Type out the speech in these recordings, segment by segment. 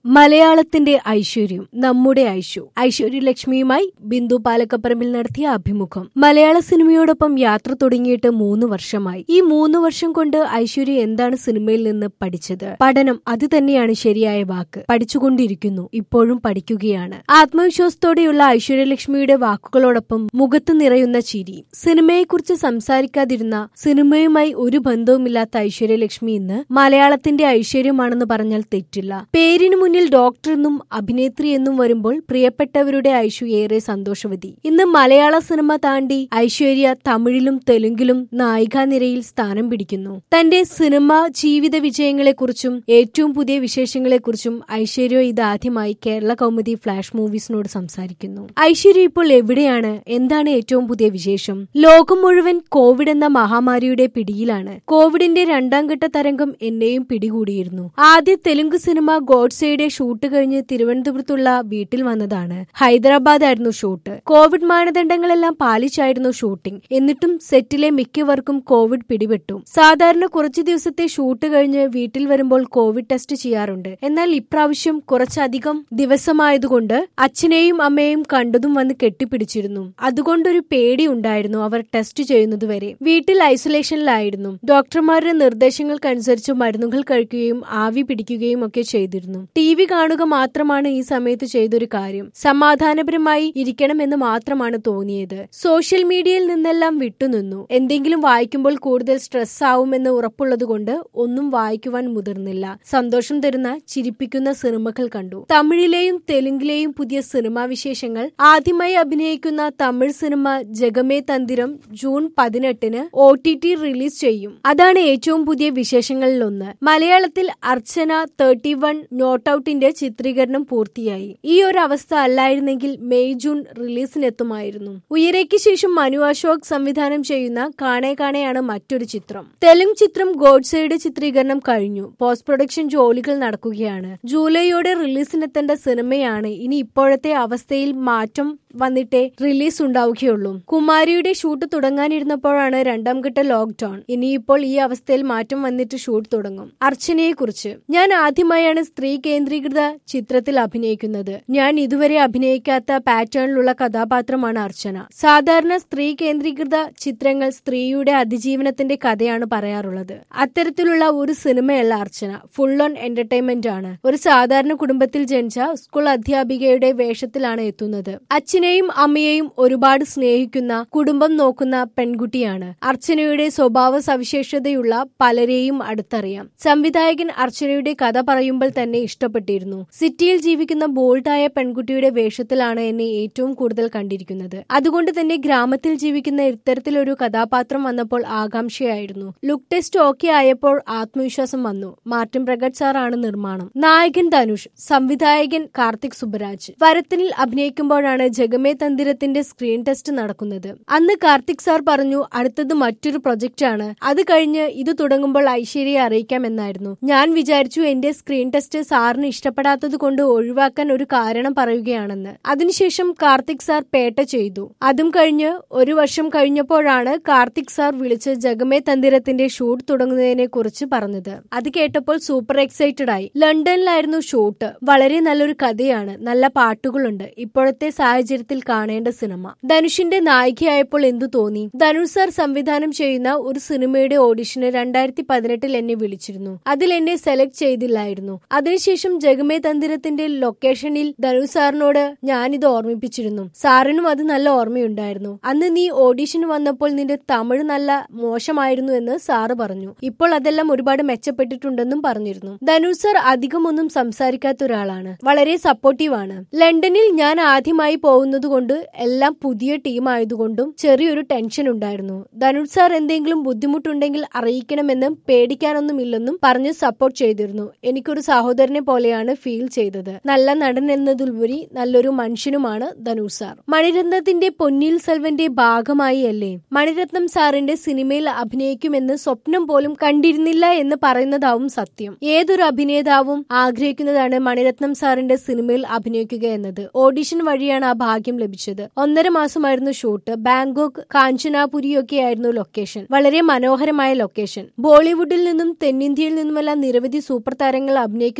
മലയാളത്തിന്റെ ഐശ്വര്യം നമ്മുടെ ഐശ്വര്യലക്ഷ്മിയുമായി ബിന്ദു പാലക്കപ്പറമ്പിൽ നടത്തിയ അഭിമുഖം. മലയാള സിനിമയോടൊപ്പം യാത്ര തുടങ്ങിയിട്ട് 3 വർഷമായി. ഈ 3 വർഷം കൊണ്ട് ഐശ്വര്യ എന്താണ് സിനിമയിൽ നിന്ന് പഠിച്ചത്? പഠനം, അത് തന്നെയാണ് ശരിയായ വാക്ക്. പഠിച്ചുകൊണ്ടിരിക്കുന്നു, ഇപ്പോഴും പഠിക്കുകയാണ്. ആത്മവിശ്വാസത്തോടെയുള്ള ഐശ്വര്യലക്ഷ്മിയുടെ വാക്കുകളോടൊപ്പം മുഖത്ത് നിറയുന്ന ചിരി. സിനിമയെക്കുറിച്ച് സംസാരിക്കാതിരുന്ന, സിനിമയുമായി ഒരു ബന്ധവുമില്ലാത്ത ഐശ്വര്യലക്ഷ്മി ഇന്ന് മലയാളത്തിന്റെ ഐശ്വര്യമാണെന്ന് പറഞ്ഞാൽ തെറ്റില്ല. പേരിന് മുന്നിൽ ഡോക്ടർ എന്നും അഭിനേത്രി എന്നും വരുമ്പോൾ പ്രിയപ്പെട്ടവരുടെ ഐഷു ഏറെ സന്തോഷവതി. ഇന്ന് മലയാള സിനിമ താണ്ടി ഐശ്വര്യ തമിഴിലും തെലുങ്കിലും നായികാനിരയിൽ സ്ഥാനം പിടിക്കുന്നു. തന്റെ സിനിമ ജീവിത വിജയങ്ങളെക്കുറിച്ചും ഏറ്റവും പുതിയ വിശേഷങ്ങളെക്കുറിച്ചും ഐശ്വര്യ ഇതാദ്യമായി കേരള കൗമുദി ഫ്ലാഷ് മൂവീസിനോട് സംസാരിക്കുന്നു. ഐശ്വര്യ ഇപ്പോൾ എവിടെയാണ്? എന്താണ് ഏറ്റവും പുതിയ വിശേഷം? ലോകം മുഴുവൻ കോവിഡ് എന്ന മഹാമാരിയുടെ പിടിയിലാണ്. കോവിഡിന്റെ 2ാം ഘട്ട തരംഗം എന്നെയും പിടികൂടിയിരുന്നു. ആദ്യ തെലുങ്ക് സിനിമ ഗോഡ്സെയുടെ ഷൂട്ട് കഴിഞ്ഞ് തിരുവനന്തപുരത്തുള്ള വീട്ടിൽ വന്നതാണ്. ഹൈദരാബാദ് ആയിരുന്നു ഷൂട്ട്. കോവിഡ് മാനദണ്ഡങ്ങളെല്ലാം പാലിച്ചായിരുന്നു ഷൂട്ടിംഗ്. എന്നിട്ടും സെറ്റിലെ മിക്കവർക്കും കോവിഡ് പിടിപെട്ടു. സാധാരണ കുറച്ചു ദിവസത്തെ ഷൂട്ട് കഴിഞ്ഞ് വീട്ടിൽ വരുമ്പോൾ കോവിഡ് ടെസ്റ്റ് ചെയ്യാറുണ്ട്. എന്നാൽ ഇപ്രാവശ്യം കുറച്ചധികം ദിവസമായതുകൊണ്ട് അച്ഛനെയും അമ്മയെയും കണ്ടതും വന്ന് കെട്ടിപ്പിടിച്ചിരുന്നു. അതുകൊണ്ടൊരു പേടി ഉണ്ടായിരുന്നു അവർ ടെസ്റ്റ് ചെയ്യുന്നതുവരെ. വീട്ടിൽ ഐസൊലേഷനിലായിരുന്നു. ഡോക്ടർമാരുടെ നിർദ്ദേശങ്ങൾക്കനുസരിച്ച് മരുന്നുകൾ കഴിക്കുകയും ആവി പിടിക്കുകയും ഒക്കെ ചെയ്തിരുന്നു. TV കാണുക മാത്രമാണ് ഈ സമയത്ത് ചെയ്തൊരു കാര്യം. സമാധാനപരമായി ഇരിക്കണമെന്ന് മാത്രമാണ് തോന്നിയത്. സോഷ്യൽ മീഡിയയിൽ നിന്നെല്ലാം വിട്ടുനിന്നു. എന്തെങ്കിലും വായിക്കുമ്പോൾ കൂടുതൽ സ്ട്രെസ് ആവുമെന്ന് ഉറപ്പുള്ളതുകൊണ്ട് ഒന്നും വായിക്കുവാൻ മുതിർന്നില്ല. സന്തോഷം തരുന്ന, ചിരിപ്പിക്കുന്ന സിനിമകൾ കണ്ടു. തമിഴിലെയും തെലുങ്കിലെയും പുതിയ സിനിമാ വിശേഷങ്ങൾ. ആദ്യമായി അഭിനയിക്കുന്ന Tamil cinema Jagame Thandhiram June 18 OTT release ചെയ്യും. അതാണ് ഏറ്റവും പുതിയ വിശേഷങ്ങളിലൊന്ന്. മലയാളത്തിൽ അർച്ചന 31 നോട്ട് ഔട്ടിന്റെ ചിത്രീകരണം പൂർത്തിയായി. ഈ ഒരു അവസ്ഥ അല്ലായിരുന്നെങ്കിൽ മെയ് ജൂൺ റിലീസിനെത്തുമായിരുന്നു. ഉയരയ്ക്ക് ശേഷം മനു അശോക് സംവിധാനം ചെയ്യുന്ന കാണേ കാണേയാണ് മറ്റൊരു ചിത്രം. തെലുങ്ക് ചിത്രം ഗോഡ്സെയുടെ ചിത്രീകരണം കഴിഞ്ഞു. പോസ്റ്റ് പ്രൊഡക്ഷൻ ജോലികൾ നടക്കുകയാണ്. ജൂലൈയോടെ റിലീസിനെത്തേണ്ട സിനിമയാണ്. ഇനി ഇപ്പോഴത്തെ അവസ്ഥയിൽ മാറ്റം വന്നിട്ടേ റിലീസ് ഉണ്ടാവുകയുള്ളൂ. കുമാരിയുടെ ഷൂട്ട് തുടങ്ങാനിരുന്നപ്പോഴാണ് 2ാം ഘട്ട ലോക്ക്ഡൌൺ. ഇനിയിപ്പോൾ ഈ അവസ്ഥയിൽ മാറ്റം വന്നിട്ട് ഷൂട്ട് തുടങ്ങും. അർച്ചനയെ കുറിച്ച്: ഞാൻ ആദ്യമായാണ് സ്ത്രീ കേന്ദ്രീകൃത ചിത്രത്തിൽ അഭിനയിക്കുന്നത്. ഞാൻ ഇതുവരെ അഭിനയിക്കാത്ത പാറ്റേണിലുള്ള കഥാപാത്രമാണ് അർച്ചന. സാധാരണ സ്ത്രീ കേന്ദ്രീകൃത ചിത്രങ്ങൾ സ്ത്രീയുടെ അതിജീവനത്തിന്റെ കഥയാണ് പറയാറുള്ളത്. അത്തരത്തിലുള്ള ഒരു സിനിമയല്ല അർച്ചന. ഫുൾ ഓൺ എന്റർടൈൻമെന്റ് ആണ്. ഒരു സാധാരണ കുടുംബത്തിൽ ജനിച്ച സ്കൂൾ അധ്യാപികയുടെ വേഷത്തിലാണ് എത്തുന്നത്. അച്ഛനെയും അമ്മയെയും ഒരുപാട് സ്നേഹിക്കുന്ന, കുടുംബം നോക്കുന്ന പെൺകുട്ടിയാണ്. അർച്ചനയുടെ സ്വഭാവ സവിശേഷതയുള്ള പലരെയും അടുത്തറിയാം. സംവിധായകൻ അർച്ചനയുടെ കഥ പറയുമ്പോൾ തന്നെ ഇഷ്ടപ്പെട്ടിരുന്നു. സിറ്റിയിൽ ജീവിക്കുന്ന ബോൾഡായ പെൺകുട്ടിയുടെ വേഷത്തിലാണ് എന്നെ ഏറ്റവും കൂടുതൽ കണ്ടിരിക്കുന്നത്. അതുകൊണ്ട് തന്നെ ഗ്രാമത്തിൽ ജീവിക്കുന്ന ഇത്തരത്തിലൊരു കഥാപാത്രം വന്നപ്പോൾ ആകാംക്ഷയായിരുന്നു. ലുക്ക് ടെസ്റ്റ് ഓക്കെ ആയപ്പോൾ ആത്മവിശ്വാസം വന്നു. മാർട്ടിൻ പ്രഗട്ട് സാറാണ് നിർമ്മാണം. നായകൻ ധനുഷ്, സംവിധായകൻ കാർത്തിക് സുബരാജ്. വരത്തനിൽ അഭിനയിക്കുമ്പോഴാണ് ജഗമേ തന്തിരത്തിന്റെ സ്ക്രീൻ ടെസ്റ്റ് നടക്കുന്നത്. അന്ന് കാർത്തിക് സാർ പറഞ്ഞു, അടുത്തത് മറ്റൊരു പ്രൊജക്റ്റ് ആണ്. അത് കഴിഞ്ഞ് ഇത് തുടങ്ങുമ്പോൾ ഐശ്വര്യയെ അറിയിക്കാമെന്നായിരുന്നു. ഞാൻ വിചാരിച്ചു എന്റെ സ്ക്രീൻ ടെസ്റ്റ് സാറിന് ഇഷ്ടപ്പെടാത്തത് കൊണ്ട് ഒഴിവാക്കാൻ ഒരു കാരണം പറയുകയാണെന്ന്. അതിനുശേഷം കാർത്തിക് സാർ പേട്ട ചെയ്തു. അതും കഴിഞ്ഞ് 1 വർഷം കഴിഞ്ഞപ്പോഴാണ് കാർത്തിക് സാർ വിളിച്ച് ജഗമേ തന്തിരത്തിന്റെ ഷൂട്ട് തുടങ്ങുന്നതിനെ കുറിച്ച് പറഞ്ഞത്. അത് കേട്ടപ്പോൾ സൂപ്പർ എക്സൈറ്റഡ് ആയി. ലണ്ടനിലായിരുന്നു ഷൂട്ട്. വളരെ നല്ലൊരു കഥയാണ്, നല്ല പാട്ടുകളുണ്ട്. ഇപ്പോഴത്തെ സാഹചര്യത്തിൽ കാണേണ്ട സിനിമ. ധനുഷിന്റെ നായികയായപ്പോൾ എന്തു തോന്നി? ധനുഷ് സാർ സംവിധാനം ചെയ്യുന്ന ഒരു സിനിമയുടെ ഓഡിഷന് 2018 എന്നെ വിളിച്ചിരുന്നു. അതിൽ എന്നെ സെലക്ട് ചെയ്തില്ലായിരുന്നു. അതിനുശേഷം ജഗമേ തന്തിരത്തിന്റെ ലൊക്കേഷനിൽ ധനുഷ് സാറിനോട് ഞാനിത് ഓർമ്മിപ്പിച്ചിരുന്നു. സാറിനും അത് നല്ല ഓർമ്മയുണ്ടായിരുന്നു. അന്ന് നീ ഓഡിഷന് വന്നപ്പോൾ നിന്റെ തമിഴ് നല്ല മോശമായിരുന്നു എന്ന് സാറ് പറഞ്ഞു. ഇപ്പോൾ അതെല്ലാം ഒരുപാട് മെച്ചപ്പെട്ടിട്ടുണ്ടെന്നും പറഞ്ഞിരുന്നു. ധനുഷ് സാർ അധികമൊന്നും സംസാരിക്കാത്ത ഒരാളാണ്. വളരെ സപ്പോർട്ടീവ് ആണ്. ലണ്ടനിൽ ഞാൻ ആദ്യമായി പോകുന്നതുകൊണ്ട് എല്ലാം പുതിയ ടീം ആയതുകൊണ്ടും ചെറിയൊരു ടെൻഷൻ ഉണ്ടായിരുന്നു. ധനുഷ് സാർ എന്തെങ്കിലും ബുദ്ധിമുട്ടുണ്ടെങ്കിൽ അറിയിക്കണമെന്നും പേടിക്കാനൊന്നുമില്ലെന്നും പറഞ്ഞ് സപ്പോർട്ട് ചെയ്തിരുന്നു. എനിക്കൊരു സഹോദരനെ പോലെയാണ് ഫീൽ ചെയ്തത്. നല്ല നടൻ എന്നതിലുപരി നല്ലൊരു മനുഷ്യനുമാണ് ധനുഷ് സാർ. മണിരത്നത്തിന്റെ പൊന്നിയിൽ സെൽവന്റെ ഭാഗമായി അല്ലേ? മണിരത്നം സാറിന്റെ സിനിമയിൽ അഭിനയിക്കുമെന്ന് സ്വപ്നം പോലും കണ്ടിരുന്നില്ല എന്ന് പറയുന്നതാവും സത്യം. ഏതൊരു അഭിനേതാവും ആഗ്രഹിക്കുന്നതാണ് മണിരത്നം സാറിന്റെ സിനിമയിൽ അഭിനയിക്കുക എന്നത്. ഓഡിഷൻ വഴിയാണ് ആ ഭാഗ്യം ലഭിച്ചത്. 1.5 മാസമായിരുന്നു ഷൂട്ട്. ബാങ്കോക്ക്, കാഞ്ചനാപുരിയൊക്കെയായിരുന്നു ലൊക്കേഷൻ. വളരെ മനോഹരമായ ലൊക്കേഷൻ. ബോളിവുഡിൽ നിന്നും തെന്നിന്ത്യയിൽ നിന്നുമെല്ലാം നിരവധി സൂപ്പർ താരങ്ങൾ അഭിനയിക്കുന്നുണ്ടെങ്കിലും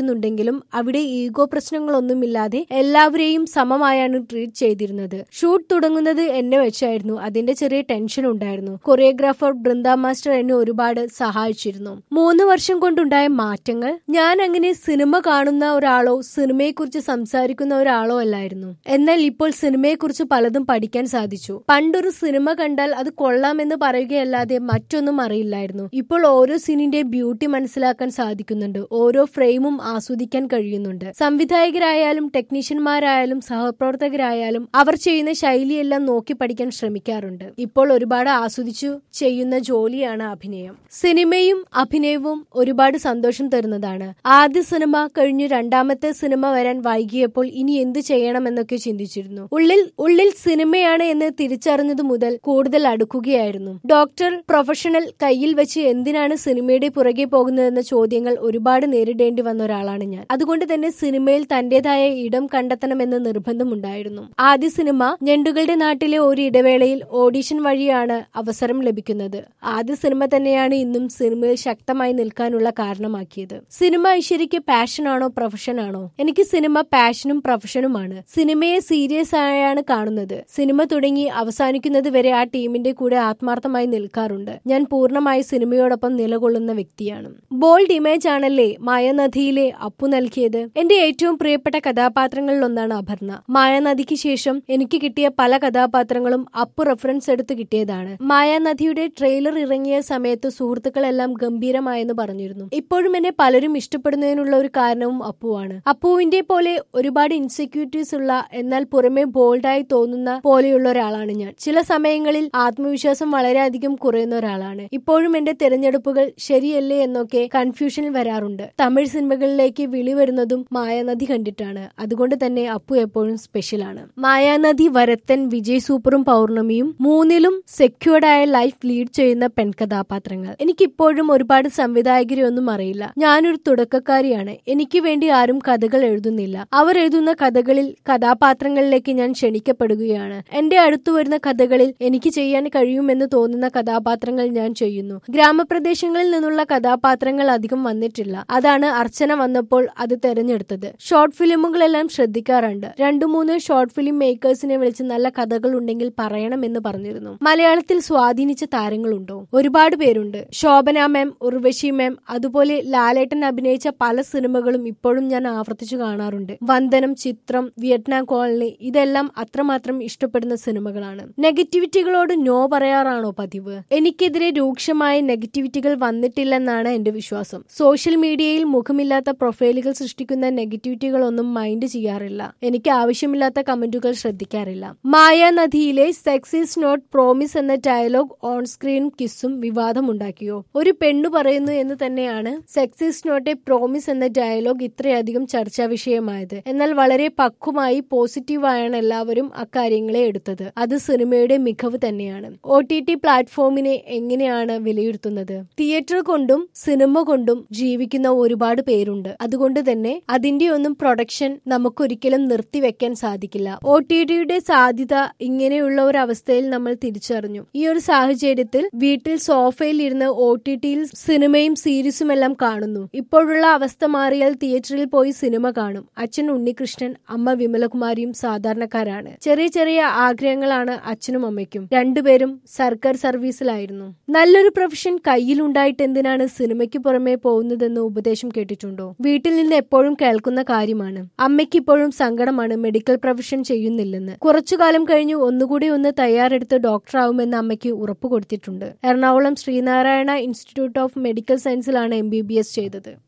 ആയിരുന്നാലും അവിടെ ഈഗോ പ്രശ്നങ്ങളൊന്നുമില്ലാതെ എല്ലാവരെയും സമമായാണ് ട്രീറ്റ് ചെയ്തിരുന്നത്. ഷൂട്ട് തുടങ്ങുന്നത് എന്നെ വെച്ചായിരുന്നു. അതിന്റെ ചെറിയ ടെൻഷൻ ഉണ്ടായിരുന്നു. കൊറിയോഗ്രാഫർ ബൃന്ദ മാസ്റ്റർ എന്നെ ഒരുപാട് സഹായിച്ചിരുന്നു. 3 വർഷം കൊണ്ടുണ്ടായ മാറ്റങ്ങൾ, ഞാൻ അങ്ങനെ സിനിമ കാണുന്ന ഒരാളോ സിനിമയെക്കുറിച്ച് സംസാരിക്കുന്ന ഒരാളോ അല്ലായിരുന്നു. എന്നാൽ ഇപ്പോൾ സിനിമയെക്കുറിച്ച് പലതും പഠിക്കാൻ സാധിച്ചു. പണ്ടൊരു സിനിമ കണ്ടാൽ അത് കൊള്ളാമെന്ന് പറയുകയല്ലാതെ മറ്റൊന്നും അറിയില്ലായിരുന്നു. ഇപ്പോൾ ഓരോ സീനിന്റെ ബ്യൂട്ടി മനസ്സിലാക്കാൻ സാധിക്കുന്നുണ്ട്. ഓരോ ഫ്രെയിമും ആസ്വദിക്കാൻ കഴിയുന്നുണ്ട്. സംവിധായകരായാലും ടെക്നീഷ്യന്മാരായാലും സഹപ്രവർത്തകരായാലും അവർ ചെയ്യുന്ന ശൈലിയെല്ലാം നോക്കി പഠിക്കാൻ ശ്രമിക്കാറുണ്ട്. ഇപ്പോൾ ഒരുപാട് ആസ്വദിച്ചു ചെയ്യുന്ന ജോലിയാണ് അഭിനയം. സിനിമയും അഭിനയവും ഒരുപാട് സന്തോഷം തരുന്നതാണ്. ആദ്യ സിനിമ കഴിഞ്ഞു രണ്ടാമത്തെ സിനിമ വരാൻ വൈകിയപ്പോൾ ഇനി എന്ത് ചെയ്യണമെന്നൊക്കെ ചിന്തിച്ചിരുന്നു. ഉള്ളിൽ സിനിമയാണ് എന്ന് തിരിച്ചറിഞ്ഞതു മുതൽ കൂടുതൽ അടുക്കുകയായിരുന്നു. ഡോക്ടർ, പ്രൊഫഷണൽ കയ്യിൽ വെച്ച് എന്തിനാണ് സിനിമയുടെ പുറകെ പോകുന്നതെന്ന ചോദ്യങ്ങൾ ഒരുപാട് നേരിടേണ്ടി വന്ന ഒരാളാണ് ഞാൻ. അതുകൊണ്ട് തന്നെ സിനിമയിൽ തന്റേതായ ഇടം കണ്ടെത്തണമെന്ന് നിർബന്ധമുണ്ടായിരുന്നു. ആദ്യ സിനിമ ഞണ്ടുകളുടെ നാട്ടിലെ ഒരു ഇടവേളയിൽ ഓഡിഷൻ വഴിയാണ് അവസരം ലഭിക്കുന്നത്. ആദ്യ സിനിമ തന്നെയാണ് ഇന്നും സിനിമയിൽ ശക്തമായി നിൽക്കാനുള്ള കാരണമാക്കിയത്. സിനിമ ഐശ്വര്യയ്ക്ക് പാഷനാണോ പ്രൊഫഷനാണോ? എനിക്ക് സിനിമ പാഷനും പ്രൊഫഷനുമാണ്. സിനിമയെ സീരിയസ് ആയാണ് കാണുന്നത്. സിനിമ തുടങ്ങി അവസാനിക്കുന്നത് വരെ ആ ടീമിന്റെ കൂടെ ആത്മാർത്ഥമായി നിൽക്കാറുണ്ട്. ഞാൻ പൂർണ്ണമായി സിനിമയോടൊപ്പം നിലകൊള്ളുന്ന വ്യക്തിയാണ്. ബോൾഡ് ഇമേജ് ആണല്ലേ മായാനദിയിലെ അപ്പു നൽകിയത്. എന്റെ ഏറ്റവും പ്രിയപ്പെട്ട കഥാപാത്രങ്ങളിൽ ഒന്നാണ് അപർണ. മായാനദിക്ക് ശേഷം എനിക്ക് കിട്ടിയ പല കഥാപാത്രങ്ങളും അപ്പു റെഫറൻസ് എടുത്ത് കിട്ടിയതാണ്. മായാനദിയുടെ ട്രെയിലർ ഇറങ്ങിയ സമയത്ത് സുഹൃത്തുക്കളെല്ലാം ഗംഭീരമായെന്ന് പറഞ്ഞിരുന്നു. ഇപ്പോഴും എന്നെ പലരും ഇഷ്ടപ്പെടുന്നതിനുള്ള ഒരു കാരണവും അപ്പുവാണ്. അപ്പുവിന്റെ പോലെ ഒരുപാട് ഇൻസെക്യൂരിറ്റീസ് ഉള്ള എന്നാൽ പുറമെ ബോൾഡായി തോന്നുന്ന പോലെയുള്ള ഒരാളാണ് ഞാൻ. ചില സമയങ്ങളിൽ ആത്മവിശ്വാസം വളരെയധികം കുറയുന്ന ഒരാളാണ്. ഇപ്പോഴും എന്റെ തിരഞ്ഞെടുപ്പുകൾ ശരിയല്ലേ എന്നൊക്കെ കൺഫ്യൂഷനിൽ വരാറുണ്ട്. തമിഴ് സിനിമകളിലേക്ക് വിളി വരുന്നതും മായാനദി കണ്ടിട്ടാണ്. അതുകൊണ്ട് തന്നെ അപ്പു എപ്പോഴും സ്പെഷ്യലാണ്. മായാനദി, വരത്തൻ, വിജയ് സൂപ്പറും പൗർണമിയും, മൂന്നിലും സെക്യൂർഡായ ലൈഫ് ലീഡ് ചെയ്യുന്ന പെൺകഥാപാത്രങ്ങൾ. എനിക്കിപ്പോഴും ഒരുപാട് സംവിധായകരെ ഒന്നും അറിയില്ല. ഞാനൊരു തുടക്കക്കാരിയാണ്. എനിക്ക് വേണ്ടി ആരും കഥകൾ എഴുതുന്നില്ല. അവർ എഴുതുന്ന കഥകളിൽ കഥാപാത്രങ്ങളിലേക്ക് ഞാൻ ക്ഷണിക്കപ്പെടുകയാണ്. എന്റെ അടുത്തു വരുന്ന കഥകളിൽ എനിക്ക് ചെയ്യാൻ കഴിയുമെന്ന് തോന്നുന്ന കഥാപാത്രങ്ങൾ ഞാൻ ചെയ്യുന്നു. ഗ്രാമപ്രദേശങ്ങളിൽ നിന്നുള്ള കഥാപാത്രങ്ങൾ അധികം വന്നിട്ടില്ല. അതാണ് അർച്ചന വന്നപ്പോൾ അത് തെരഞ്ഞെടുത്തത്. ഷോർട്ട് ഫിലിമുകളെല്ലാം ശ്രദ്ധിക്കാറുണ്ട്. 2-3 ഷോർട്ട് ഫിലിം മേക്കേഴ്സിനെ വിളിച്ച് നല്ല കഥകൾ ഉണ്ടെങ്കിൽ പറയണമെന്ന് പറഞ്ഞിരുന്നു. മലയാളത്തിൽ സ്വാധീനിച്ച താരങ്ങളുണ്ടോ? ഒരുപാട് പേരുണ്ട്. ശോഭന മാം, ഉർവശി മാം, അതുപോലെ ലാലേട്ടൻ അഭിനയിച്ച പല സിനിമകളും ഇപ്പോഴും ഞാൻ ആവർത്തിച്ചു കാണാറുണ്ട്. വന്ദനം, ചിത്രം, വിയറ്റ്നാം കോളനി, ഇതെല്ലാം അത്രമാത്രം ഇഷ്ടപ്പെടുന്ന സിനിമകളാണ്. നെഗറ്റിവിറ്റികളോട് നോ പറയാറാണോ പതിവ്? എനിക്കെതിരെ രൂക്ഷമായ നെഗറ്റിവിറ്റികൾ വന്നിട്ടില്ലെന്നാണ് എന്റെ വിശ്വാസം. സോഷ്യൽ മീഡിയയിൽ മുഖമില്ലാത്ത പ്രൊഫൈലുകൾ സൃഷ്ടിക്കുന്ന നെഗറ്റിവിറ്റികളൊന്നും മൈൻഡ് ചെയ്യാറില്ല. എനിക്ക് ആവശ്യമില്ലാത്ത കമന്റുകൾ ശ്രദ്ധിക്കാറില്ല. മായാനദിയിലെ സെക്സ് ഈസ് നോട്ട് പ്രോമിസ് എന്ന ഡയലോഗ് ഓൺ സ്ക്രീൻ കിസ്സും വിവാദമുണ്ടാക്കിയോ? ഒരു പെണ്ണു പറയുന്നു എന്ന് തന്നെയാണ് sex is not a promise എന്ന ഡയലോഗ് ഇത്രയധികം ചർച്ചാ വിഷയമായത്. എന്നാൽ വളരെ പക്വമായി പോസിറ്റീവായാണ് എല്ലാവരും അക്കാര്യങ്ങളെ എടുത്തത്. അത് സിനിമയുടെ മികവ് തന്നെയാണ്. OTT പ്ലാറ്റ്ഫോമിനെ എങ്ങനെയാണ് വിലയിരുത്തുന്നത്? തിയേറ്റർ കൊണ്ടും സിനിമ കൊണ്ടും ജീവിക്കുന്ന ഒരുപാട് പേരുണ്ട്. അതുകൊണ്ട് തന്നെ അതിന്റെ ഒന്നും പ്രൊഡക്ഷൻ നമുക്കൊരിക്കലും നിർത്തിവെക്കാൻ സാധിക്കില്ല. OTTയുടെ സാധ്യത ഇങ്ങനെയുള്ള ഒരു അവസ്ഥയിൽ നമ്മൾ തിരിച്ചറിഞ്ഞു. ഈ ഒരു സാഹചര്യത്തിൽ വീട്ടിൽ സോഫയിൽ ഇരുന്ന് OTTയിൽ സിനിമയും സീരീസും എല്ലാം കാണുന്നു. ഇപ്പോഴുള്ള അവസ്ഥ മാറിയാൽ തിയേറ്ററിൽ പോയി സിനിമ കാണും. അച്ഛൻ ഉണ്ണികൃഷ്ണൻ, അമ്മ വിമലകുമാരിയും സാധാരണക്കാരാണ്. ചെറിയ ചെറിയ ആഗ്രഹങ്ങളാണ് അച്ഛനും അമ്മയ്ക്കും. രണ്ടുപേരും സർക്കാർ സർവീസിലായിരുന്നു. നല്ലൊരു പ്രൊഫഷൻ കയ്യിലുണ്ടായിട്ട് എന്തിനാണ് സിനിമയ്ക്ക് പുറമെ പോകുന്നതെന്ന് ഉപദേശം കേട്ടിട്ടുണ്ടോ? വീട്ടിൽ നിന്ന് എപ്പോഴും കേൾക്കുന്ന കാര്യമാണ്. അമ്മയ്ക്ക് ഇപ്പോഴും സങ്കടമാണ് മെഡിക്കൽ പ്രൊഫഷൻ ചെയ്യുന്നില്ലെന്ന്. കുറച്ചുകാലം കഴിഞ്ഞു ഒന്നുകൂടി ഒന്ന് തയ്യാറെടുത്ത് ഡോക്ടറാവുമെന്ന് അമ്മയ്ക്ക് ഉറപ്പ് കൊടുത്തിട്ടുണ്ട്. Ernakulam Sreenarayana institute of medical സയൻസിലാണ് MBBS ചെയ്തത്.